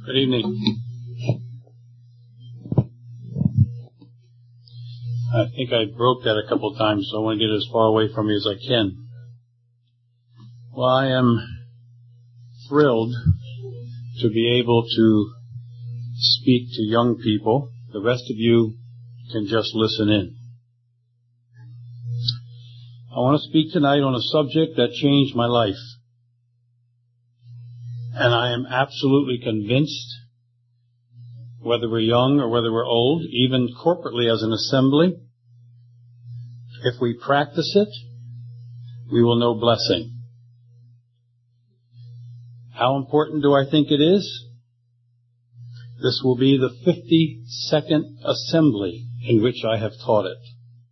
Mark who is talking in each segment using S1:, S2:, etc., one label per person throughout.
S1: Good evening. I think I broke that a couple of times, so I want to get as far away from you as I can. Well, I am thrilled to be able to speak to young people. The rest of you can just listen in. I want to speak tonight on a subject that changed my life. And I am absolutely convinced, whether we're young or whether we're old, even corporately as an assembly, if we practice it, we will know blessing. How important do I think it is? This will be the 52nd assembly in which I have taught it.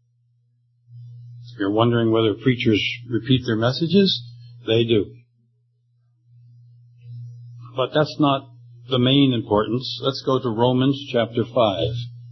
S1: If you're wondering whether preachers repeat their messages, they do. But that's not the main importance. Let's go to Romans chapter 5.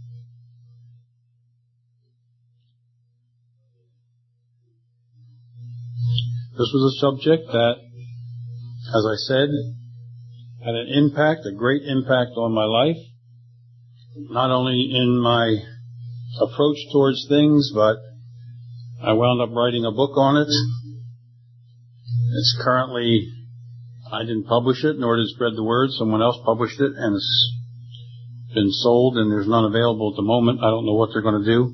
S1: This was a subject that, as I said, had an impact, a great impact on my life, not only in my approach towards things, but I wound up writing a book on it. It's currently, I didn't publish it, nor did it spread the word. Someone else published it, and it's been sold, and there's none available at the moment. I don't know what they're going to do.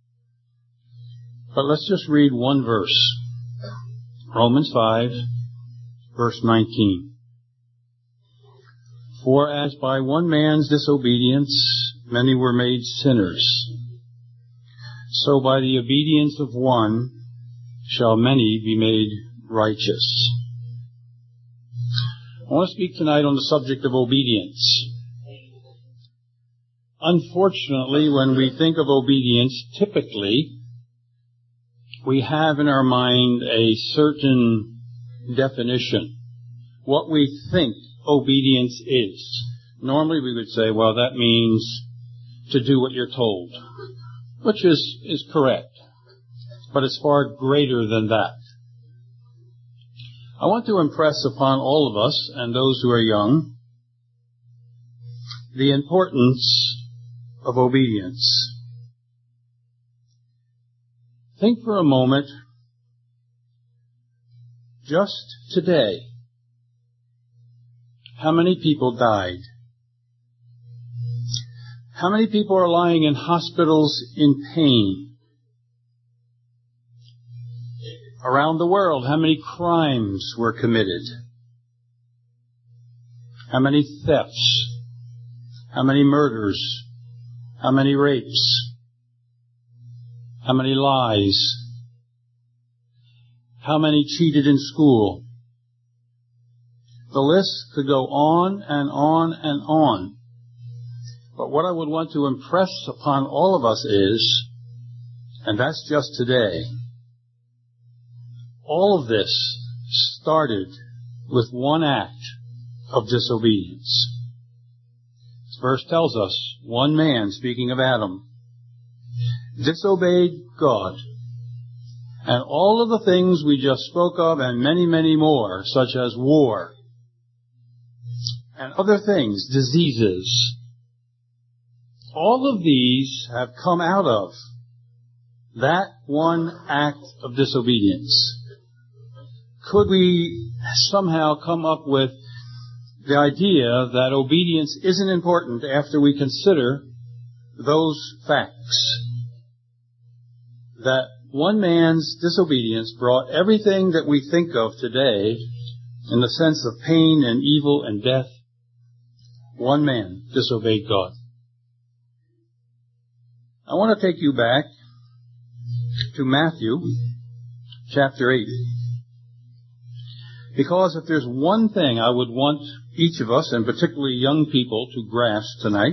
S1: But let's just read one verse. Romans 5, verse 19. For as by one man's disobedience many were made sinners, so by the obedience of one shall many be made righteous. I want to speak tonight on the subject of obedience. Unfortunately, when we think of obedience, typically we have in our mind a certain definition, what we think obedience is. Normally we would say, well, that means to do what you're told, which is correct, but it's far greater than that. I want to impress upon all of us and those who are young the importance of obedience. Think for a moment, just today, how many people died? How many people are lying in hospitals in pain? Around the world, how many crimes were committed? How many thefts? How many murders? How many rapes? How many lies? How many cheated in school? The list could go on and on and on. But what I would want to impress upon all of us is, and that's just today, all of this started with one act of disobedience. This verse tells us, one man, speaking of Adam, disobeyed God. And all of the things we just spoke of and many, many more, such as war and other things, diseases, all of these have come out of that one act of disobedience. Could we somehow come up with the idea that obedience isn't important after we consider those facts? That one man's disobedience brought everything that we think of today in the sense of pain and evil and death. One man disobeyed God. I want to take you back to Matthew chapter 8. Because if there's one thing I would want each of us, and particularly young people, to grasp tonight,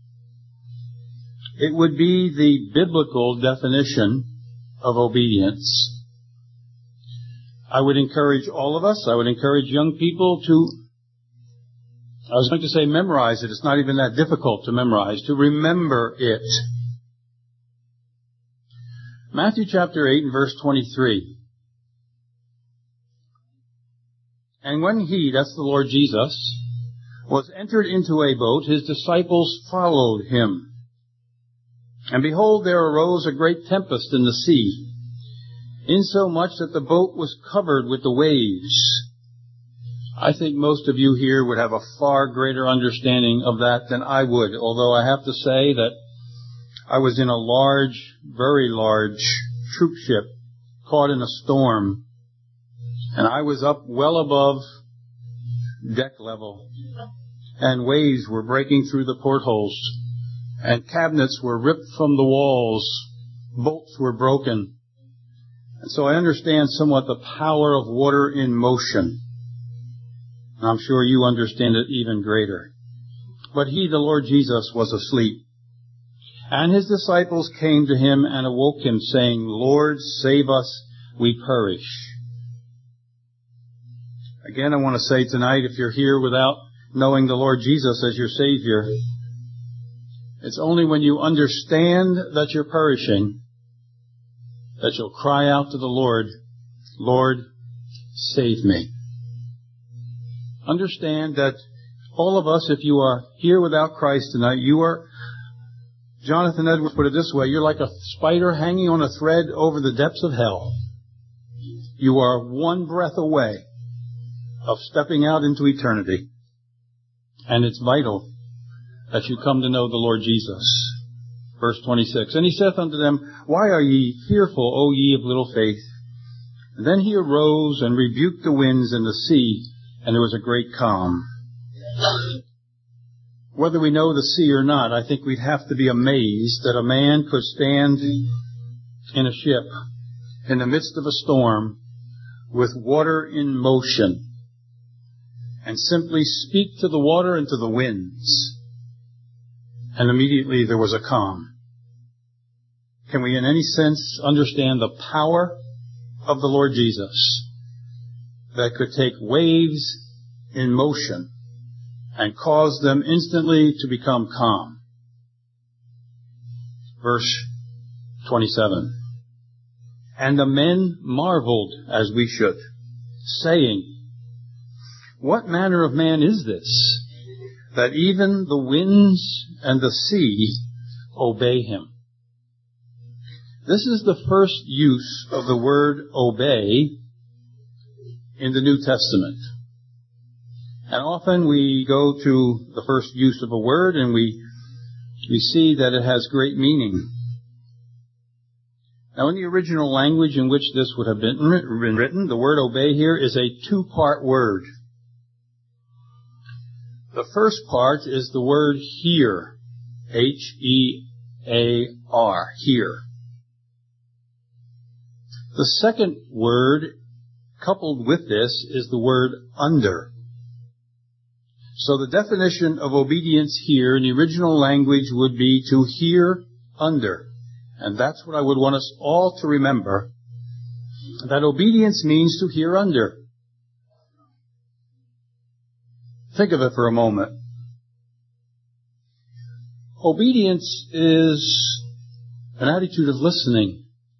S1: it would be the biblical definition of obedience. I would encourage all of us, I would encourage young people to, I was going to say memorize it. It's not even that difficult to memorize, to remember it. Matthew chapter 8 and verse 23. And when he, that's the Lord Jesus, was entered into a boat, his disciples followed him. And behold, there arose a great tempest in the sea, insomuch that the boat was covered with the waves. I think most of you here would have a far greater understanding of that than I would, although I have to say that I was in a large, very large troop ship caught in a storm, and I was up well above deck level, and waves were breaking through the portholes, and cabinets were ripped from the walls, bolts were broken. And so I understand somewhat the power of water in motion. And I'm sure you understand it even greater. But he, the Lord Jesus, was asleep. And his disciples came to him and awoke him, saying, Lord, save us, we perish. Again, I want to say tonight, if you're here without knowing the Lord Jesus as your Savior, it's only when you understand that you're perishing that you'll cry out to the Lord, Lord, save me. Understand that all of us, if you are here without Christ tonight, you are, Jonathan Edwards put it this way, you're like a spider hanging on a thread over the depths of hell. You are one breath away of stepping out into eternity. And it's vital that you come to know the Lord Jesus. Verse 26, and he saith unto them, Why are ye fearful, O ye of little faith? And then he arose and rebuked the winds and the sea, and there was a great calm. Whether we know the sea or not, I think we'd have to be amazed that a man could stand in a ship in the midst of a storm with water in motion and simply speak to the water and to the winds. And immediately there was a calm. Can we in any sense understand the power of the Lord Jesus that could take waves in motion and cause them instantly to become calm? Verse 27. And the men marveled as we should, saying, What manner of man is this, that even the winds and the sea obey him? This is the first use of the word obey in the New Testament. And often we go to the first use of a word and we see that it has great meaning. Now, in the original language in which this would have been written, the word obey here is a two-part word. The first part is the word hear, H-E-A-R, hear. The second word coupled with this is the word under. So the definition of obedience here in the original language would be to hear under. And that's what I would want us all to remember, that obedience means to hear under. Think of it for a moment. Obedience is an attitude of listening.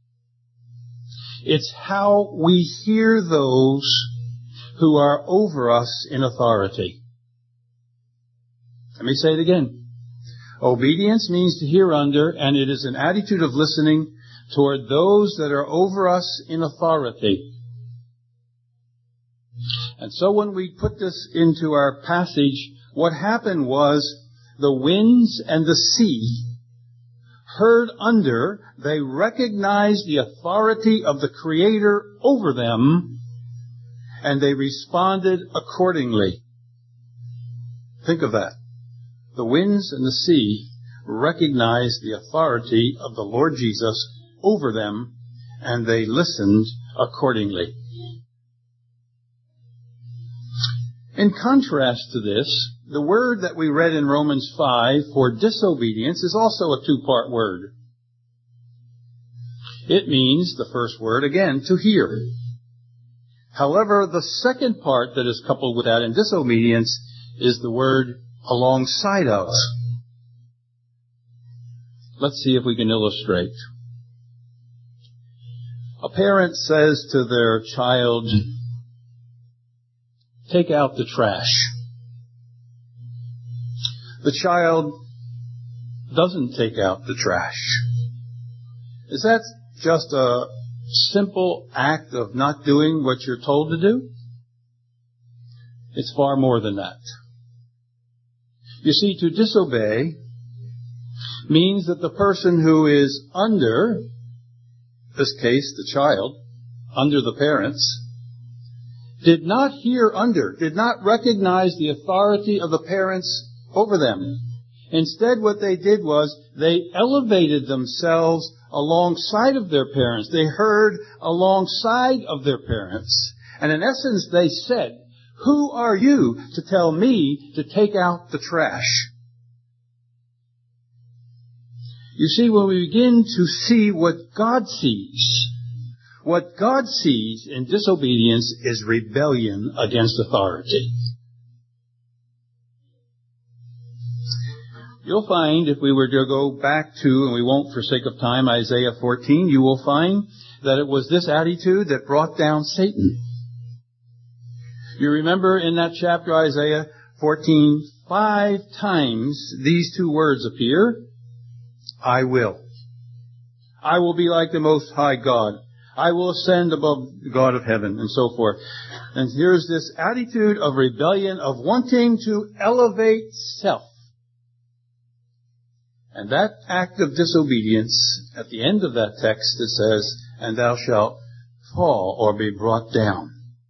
S1: It's how we hear those who are over us in authority. Let me say it again. Obedience means to hear under, and it is an attitude of listening toward those that are over us in authority. And so when we put this into our passage, what happened was the winds and the sea heard under, they recognized the authority of the Creator over them, and they responded accordingly. Think of that. The winds and the sea recognized the authority of the Lord Jesus over them, and they listened accordingly. In contrast to this, the word that we read in Romans 5 for disobedience is also a two-part word. It means, the first word, again, to hear. However, the second part that is coupled with that in disobedience is the word alongside of. Let's see if we can illustrate. A parent says to their child, take out the trash. the child doesn't take out the trash? Is that just a simple act of not doing what you're told to do? It's far more than that. You see, to disobey means that the person who is under, this case, the child, under the parents, did not recognize the authority of the parents over them. Instead, what they did was they elevated themselves alongside of their parents. They heard alongside of their parents. And in essence, they said, "Who are you to tell me to take out the trash?" You see, when we begin to see what God sees in disobedience is rebellion against authority. You'll find, if we were to go back to, and we won't for sake of time, Isaiah 14, you will find that it was this attitude that brought down Satan. You remember in that chapter, Isaiah 14, 5 times these two words appear. I will. I will be like the Most High God. I will ascend above the God of heaven, and so forth. And here's this attitude of rebellion, of wanting to elevate self. And that act of disobedience, at the end of that text, it says, "And thou shalt fall," or be brought down.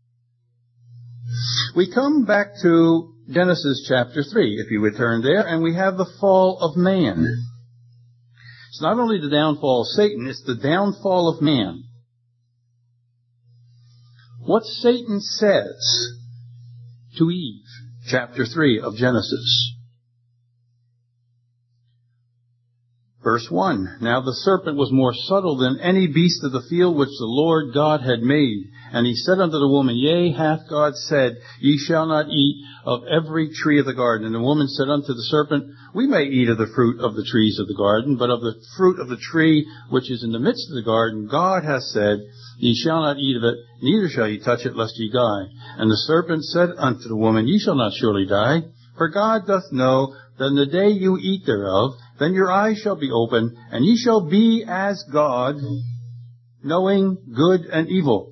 S1: We come back to Genesis chapter 3, if you would turn there, and we have the fall of man. It's not only the downfall of Satan, it's the downfall of man. What Satan says to Eve, chapter 3 of Genesis. Verse 1, "Now the serpent was more subtle than any beast of the field which the Lord God had made. And he said unto the woman, Yea, hath God said, Ye shall not eat of every tree of the garden. And the woman said unto the serpent, We may eat of the fruit of the trees of the garden, but of the fruit of the tree which is in the midst of the garden, God hath said, Ye shall not eat of it, neither shall ye touch it, lest ye die. And the serpent said unto the woman, Ye shall not surely die, for God doth know that in the day you eat thereof, then your eyes shall be opened, and ye shall be as God, knowing good and evil."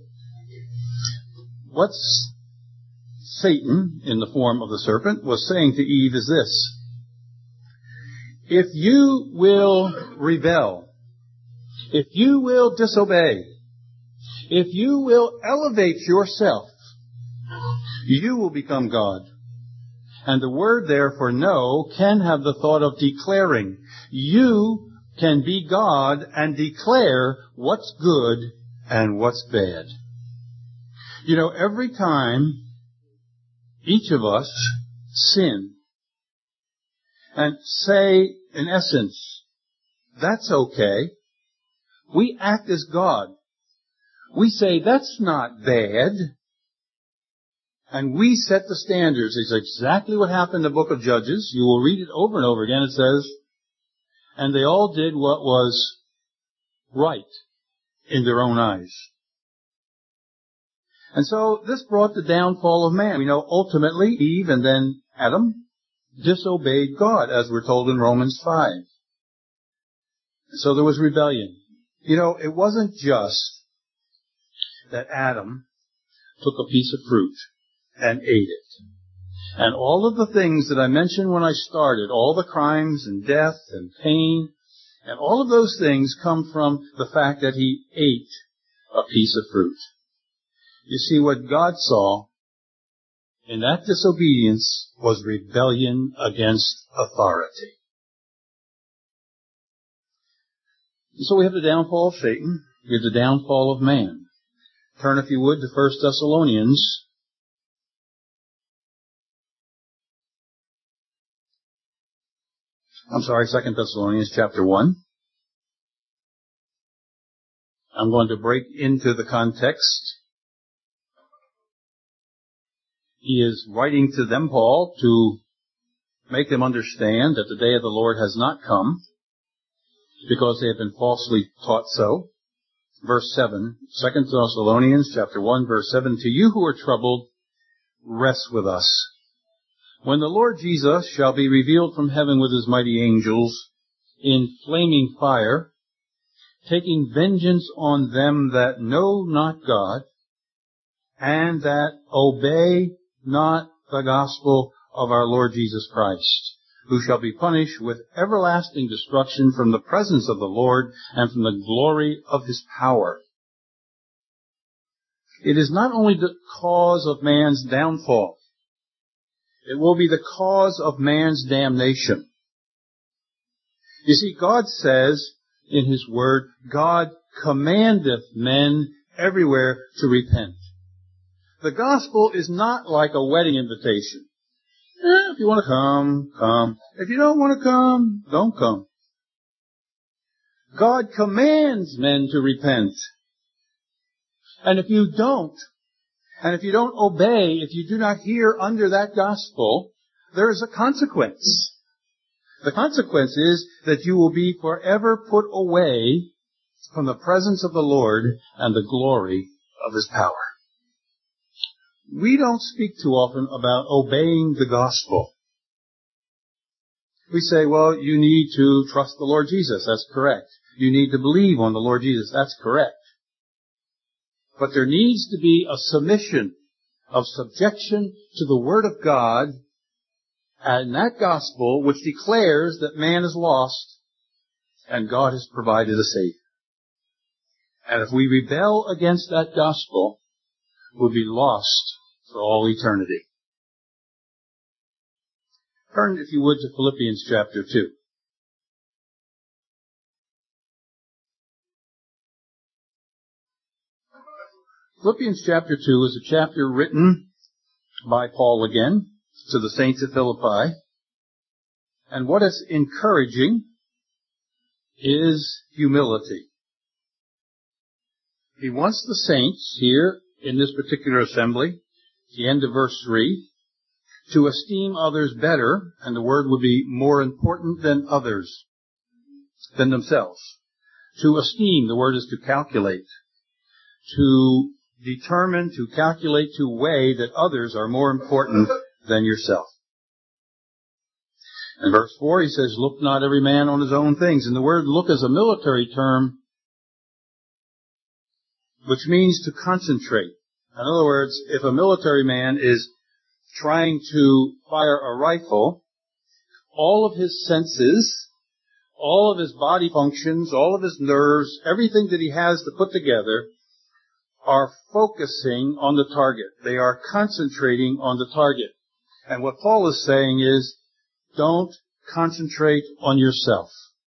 S1: What's Satan, in the form of the serpent, was saying to Eve is this: if you will rebel, if you will disobey, if you will elevate yourself, you will become God. And the word there for know can have the thought of declaring. You can be God and declare what's good and what's bad. You know, every time each of us sin and say, in essence, that's okay, we act as God. We say, that's not bad. And we set the standards. It's exactly what happened in the book of Judges. You will read it over and over again. It says, and they all did what was right in their own eyes. And so this brought the downfall of man. We know ultimately Eve and then Adam disobeyed God, as we're told in Romans 5. So there was rebellion. You know, it wasn't just that Adam took a piece of fruit and ate it. And all of the things that I mentioned when I started, all the crimes and death and pain, and all of those things come from the fact that he ate a piece of fruit. You see, what God saw in that disobedience was rebellion against authority. So we have the downfall of Satan. We have the downfall of man. Turn, if you would, to 1 Thessalonians. I'm sorry, 2 Thessalonians chapter 1. I'm going to break into the context. He is writing to them, Paul, to make them understand that the day of the Lord has not come, because they have been falsely taught so. Verse 7, 2 Thessalonians chapter 1, verse 7, to you who are troubled, rest with us, When the Lord Jesus shall be revealed from heaven with his mighty angels in flaming fire, taking vengeance on them that know not God, and that obey not the gospel of our Lord Jesus Christ, who shall be punished with everlasting destruction from the presence of the Lord and from the glory of his power. It is not only the cause of man's downfall, it will be the cause of man's damnation. You see, God says in his word, God commandeth men everywhere to repent. The gospel is not like a wedding invitation. If you want to come, come. If you don't want to come, don't come. God commands men to repent. And if you don't obey, if you do not hear under that gospel, there is a consequence. The consequence is that you will be forever put away from the presence of the Lord and the glory of his power. We don't speak too often about obeying the gospel. We say, well, you need to trust the Lord Jesus. That's correct. You need to believe on the Lord Jesus. That's correct. But there needs to be a submission of subjection to the Word of God and that gospel which declares that man is lost and God has provided a Savior. And if we rebel against that gospel, we'll be lost for all eternity. Turn, if you would, to Philippians chapter 2. Philippians chapter 2 is a chapter written by Paul again to the saints at Philippi. And what is encouraging is humility. He wants the saints here in this particular assembly, the end of verse 3, to esteem others better, and the word would be more important than others, than themselves. To esteem, the word is to calculate, to determine, to calculate, to weigh that others are more important than yourself. In verse 4 he says, look not every man on his own things. And the word look is a military term which means to concentrate. In other words, if a military man is trying to fire a rifle, all of his senses, all of his body functions, all of his nerves, everything that he has to put together are focusing on the target. They are concentrating on the target. And what Paul is saying is, don't concentrate on yourself.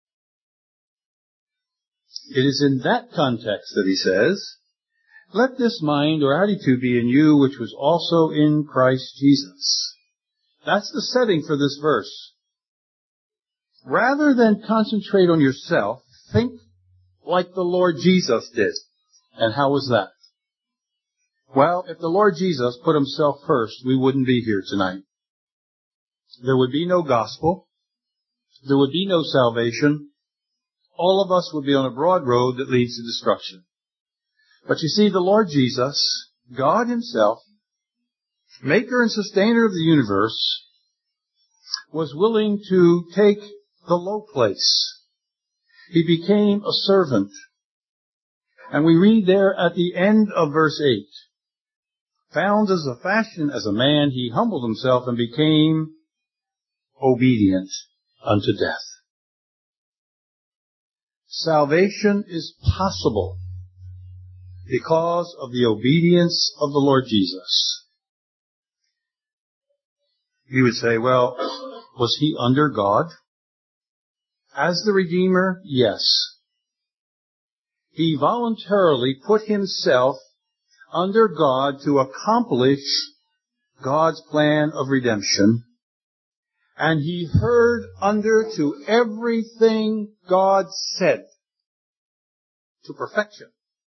S1: It is in that context that he says, let this mind or attitude be in you, which was also in Christ Jesus. That's the setting for this verse. Rather than concentrate on yourself, think like the Lord Jesus did. And how was that? Well, if the Lord Jesus put himself first, we wouldn't be here tonight. There would be no gospel. There would be no salvation. All of us would be on a broad road that leads to destruction. But you see, the Lord Jesus, God himself, maker and sustainer of the universe, was willing to take the low place. He became a servant. And we read there at the end of verse 8, found as a fashion as a man, he humbled himself and became obedient unto death. Salvation is possible because of the obedience of the Lord Jesus. You would say, well, was he under God? As the Redeemer, yes. He voluntarily put himself under God to accomplish God's plan of redemption. And he heard under to everything God said to perfection,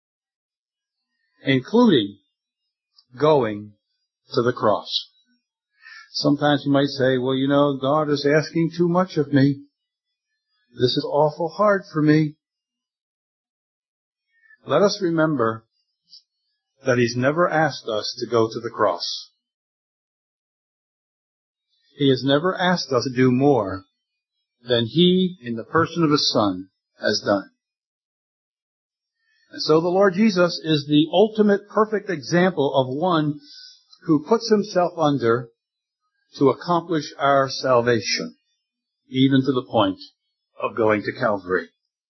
S1: including going to the cross. Sometimes you might say, well, you know, God is asking too much of me. This is awful hard for me. Let us remember that he's never asked us to go to the cross. He has never asked us to do more than He, in the person of His Son, has done. And so the Lord Jesus is the ultimate perfect example of one who puts Himself under to accomplish our salvation, even to the point of going to Calvary.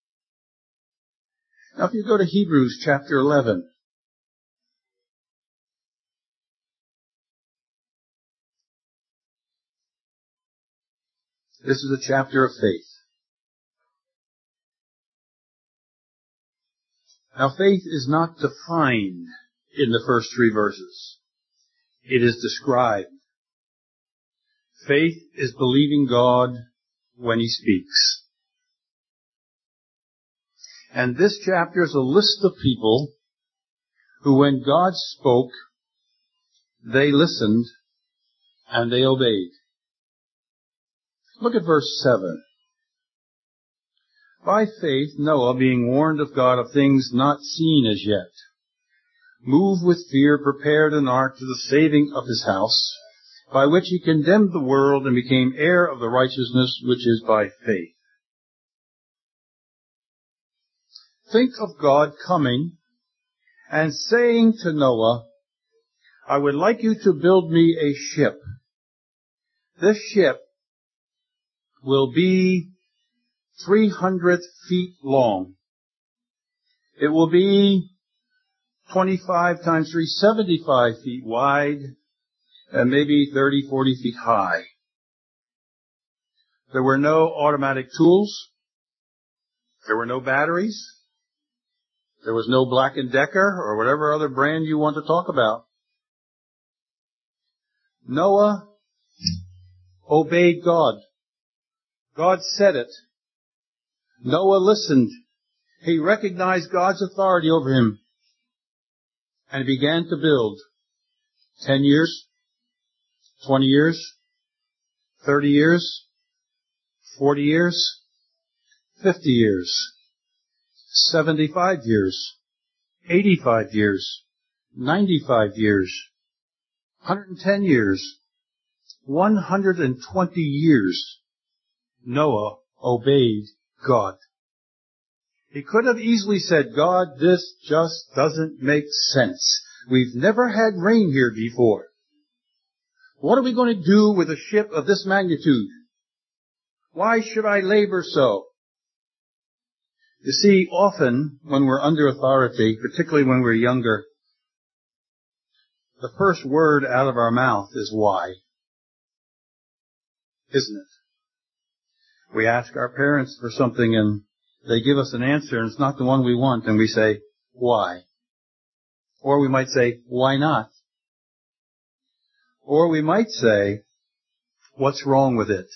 S1: Now if you go to Hebrews chapter 11, this is a chapter of faith. Now faith is not defined in the first 3 verses. It is described. Faith is believing God when He speaks. And this chapter is a list of people who, when God spoke, they listened and they obeyed. Look at verse 7. By faith, Noah, being warned of God of things not seen as yet, moved with fear, prepared an ark to the saving of his house, by which he condemned the world and became heir of the righteousness which is by faith. Think of God coming and saying to Noah, I would like you to build me a ship. This ship will be 300 feet long. It will be 25 times 3, 75 feet wide, and maybe 30, 40 feet high. There were no automatic tools. There were no batteries. There was no Black & Decker or whatever other brand you want to talk about. Noah obeyed God. God said it. Noah listened. He recognized God's authority over him and began to build. 10 years, 20 years, 30 years, 40 years, 50 years, 75 years, 85 years, 95 years, 110 years, 120 years. Noah obeyed God. He could have easily said, God, this just doesn't make sense. We've never had rain here before. What are we going to do with a ship of this magnitude? Why should I labor so? You see, often when we're under authority, particularly when we're younger, the first word out of our mouth is why. Isn't it? We ask our parents for something and they give us an answer and it's not the one we want, and we say, why? Or we might say, why not? Or we might say, what's wrong with it?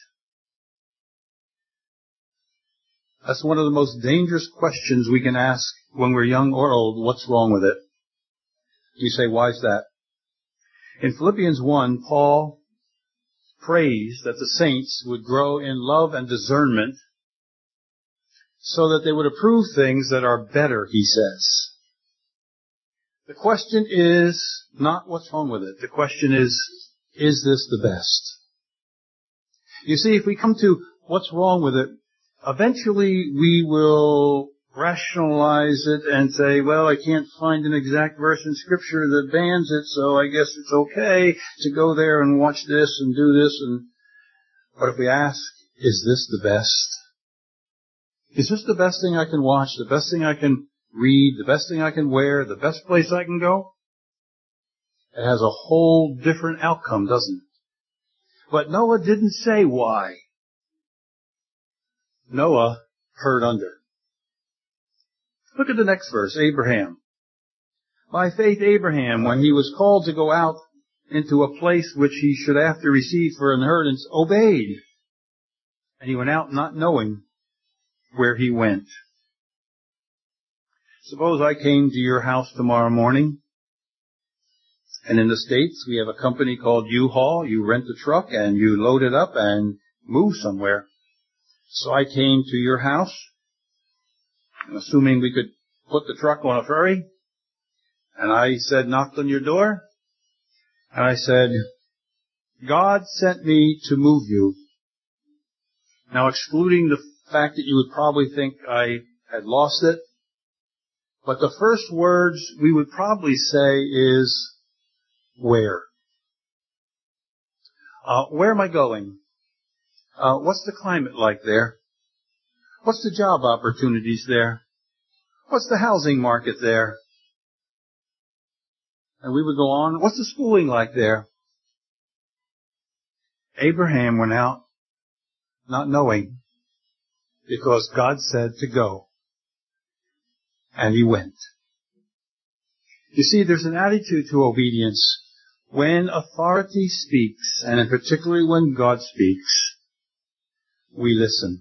S1: That's one of the most dangerous questions we can ask when we're young or old. What's wrong with it? You say, why is that? In Philippians 1, Paul prays that the saints would grow in love and discernment so that they would approve things that are better, he says. The question is not what's wrong with it. The question is this the best? You see, if we come to what's wrong with it, eventually we will rationalize it and say, well, I can't find an exact verse in Scripture that bans it, so I guess it's okay to go there and watch this and do this. But if we ask, is this the best? Is this the best thing I can watch, the best thing I can read, the best thing I can wear, the best place I can go? It has a whole different outcome, doesn't it? But Noah didn't say why. Noah heard under. Look at the next verse, Abraham. By faith Abraham, when he was called to go out into a place which he should after receive for inheritance, obeyed. And he went out not knowing where he went. Suppose I came to your house tomorrow morning, and in the States we have a company called U-Haul. You rent a truck and you load it up and move somewhere. So I came to your house, assuming we could put the truck on a ferry, and I knocked on your door, and I said, God sent me to move you. Now, excluding the fact that you would probably think I had lost it, but the first words we would probably say is, where? Where am I going? What's the climate like there? What's the job opportunities there? What's the housing market there? And we would go on, what's the schooling like there? Abraham went out not knowing, because God said to go. And he went. You see, there's an attitude to obedience. When authority speaks, and particularly when God speaks, we listen.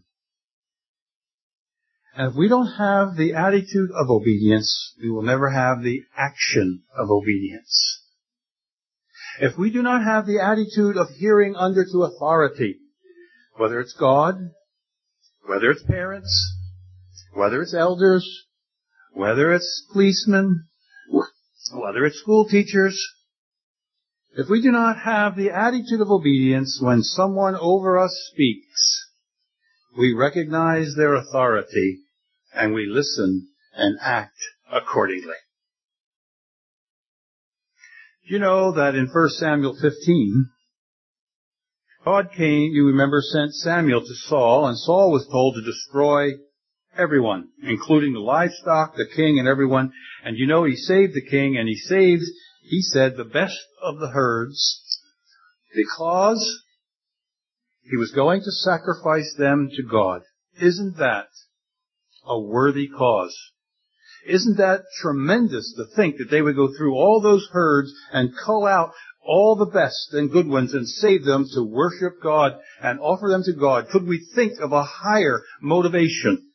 S1: And if we don't have the attitude of obedience, we will never have the action of obedience. If we do not have the attitude of hearing under to authority, whether it's God, whether it's parents, whether it's elders, whether it's policemen, whether it's school teachers, if we do not have the attitude of obedience when someone over us speaks, we recognize their authority and we listen and act accordingly. You know that in 1 Samuel 15, God came, you remember, sent Samuel to Saul, and Saul was told to destroy everyone, including the livestock, the king, and everyone. And you know, he saved the king, and he said, the best of the herds, because he was going to sacrifice them to God. Isn't that a worthy cause? Isn't that tremendous to think that they would go through all those herds and cull out all the best and good ones and save them to worship God and offer them to God? Could we think of a higher motivation?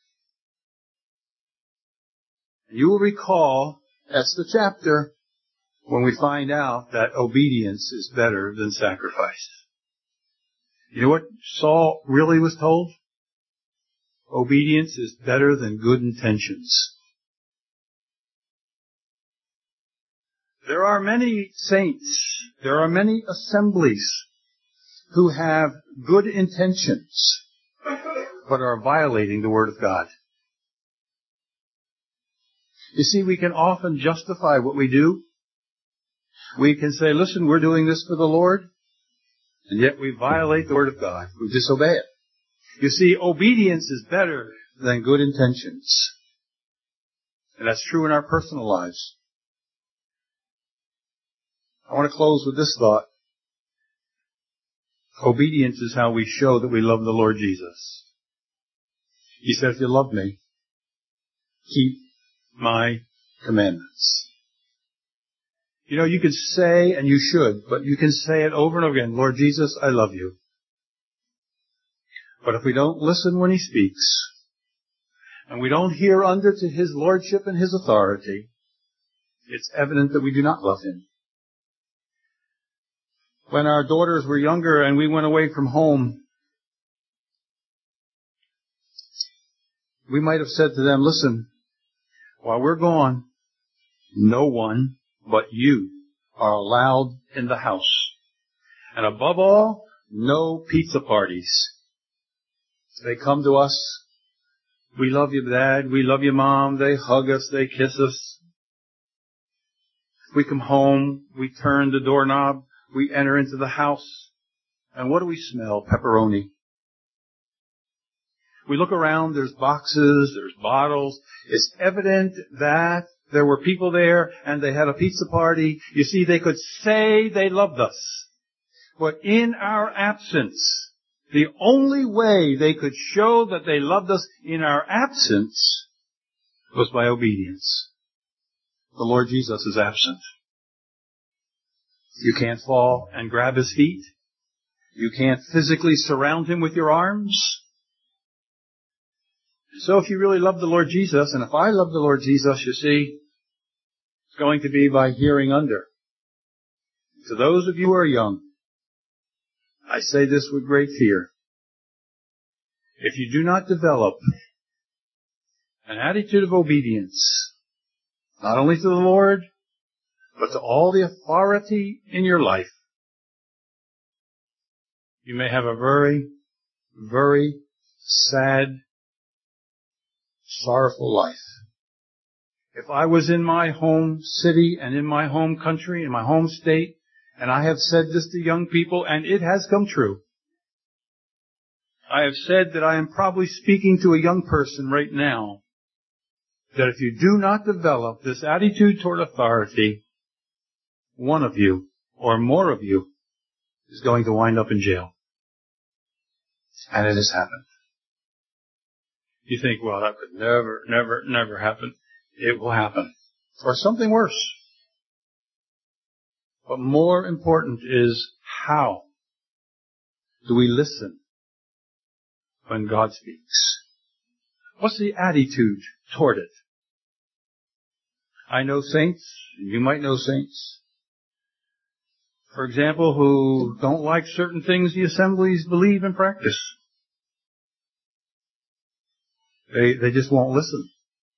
S1: You will recall, that's the chapter when we find out that obedience is better than sacrifice. You know what Saul really was told? Obedience is better than good intentions. There are many saints, there are many assemblies who have good intentions, but are violating the Word of God. You see, we can often justify what we do. We can say, listen, we're doing this for the Lord, and yet we violate the Word of God. We disobey it. You see, obedience is better than good intentions. And that's true in our personal lives. I want to close with this thought. Obedience is how we show that we love the Lord Jesus. He said, if you love me, keep my commandments. You know, you can say, and you should, but you can say it over and over again, Lord Jesus, I love you. But if we don't listen when He speaks, and we don't hear under to His lordship and His authority, it's evident that we do not love Him. When our daughters were younger and we went away from home, we might have said to them, listen, while we're gone, no one but you are allowed in the house. And above all, no pizza parties. They come to us. We love you, Dad. We love you, Mom. They hug us. They kiss us. We come home. We turn the doorknob. We enter into the house. And what do we smell? Pepperoni. We look around. There's boxes. There's bottles. It's evident that there were people there and they had a pizza party. You see, they could say they loved us. But in our absence, the only way they could show that they loved us in our absence was by obedience. The Lord Jesus is absent. You can't fall and grab His feet. You can't physically surround Him with your arms. So if you really love the Lord Jesus, and if I love the Lord Jesus, you see, it's going to be by hearing under. To those of you who are young, I say this with great fear. If you do not develop an attitude of obedience, not only to the Lord, but to all the authority in your life, you may have a very, very sad, sorrowful life. If I was in my home city and in my home country, in my home state, and I have said this to young people, and it has come true. I have said that I am probably speaking to a young person right now, that if you do not develop this attitude toward authority, one of you, or more of you, is going to wind up in jail. And it has happened. You think, well, that could never happen. It will happen. Or something worse. But more important is, how do we listen when God speaks? What's the attitude toward it? I know saints, and you might know saints, for example, who don't like certain things the assemblies believe and practice. They just won't listen.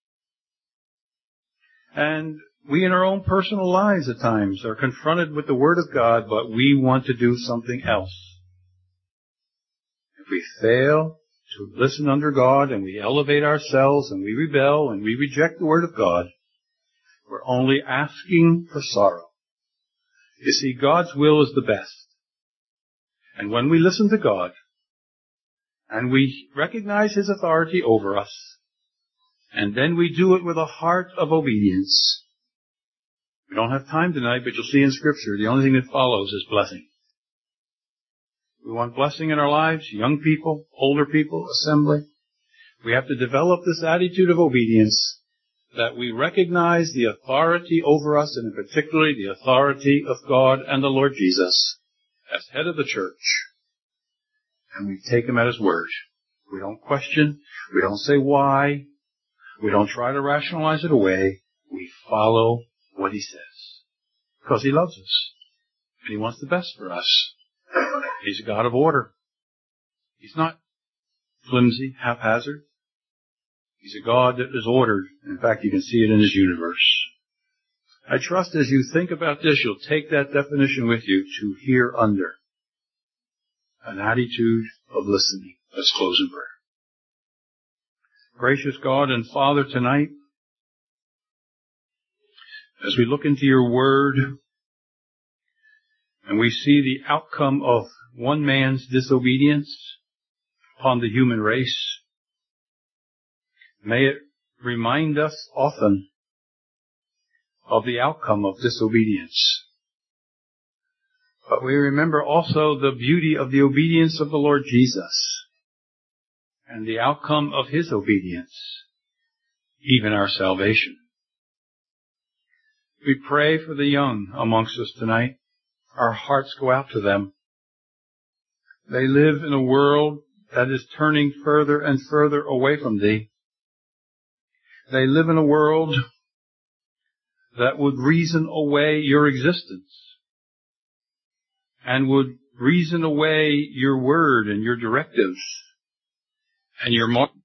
S1: And we in our own personal lives at times are confronted with the Word of God, but we want to do something else. If we fail to listen under God and we elevate ourselves and we rebel and we reject the Word of God, we're only asking for sorrow. You see, God's will is the best. And when we listen to God, and we recognize His authority over us, and then we do it with a heart of obedience. We don't have time tonight, but you'll see in Scripture, the only thing that follows is blessing. We want blessing in our lives, young people, older people, assembly. We have to develop this attitude of obedience, that we recognize the authority over us, and in particular the authority of God and the Lord Jesus as head of the church. And we take Him at His word. We don't question. We don't say why. We don't try to rationalize it away. We follow what He says. Because He loves us. And He wants the best for us. He's a God of order. He's not flimsy, haphazard. He's a God that is ordered. In fact, you can see it in His universe. I trust as you think about this, you'll take that definition with you to here under. An attitude of listening. Let's close in prayer. Gracious God and Father, tonight, as we look into your word, and we see the outcome of one man's disobedience upon the human race, may it remind us often of the outcome of disobedience. But we remember also the beauty of the obedience of the Lord Jesus and the outcome of His obedience, even our salvation. We pray for the young amongst us tonight. Our hearts go out to them. They live in a world that is turning further and further away from Thee. They live in a world that would reason away your existence and would reason away your word and your directives and your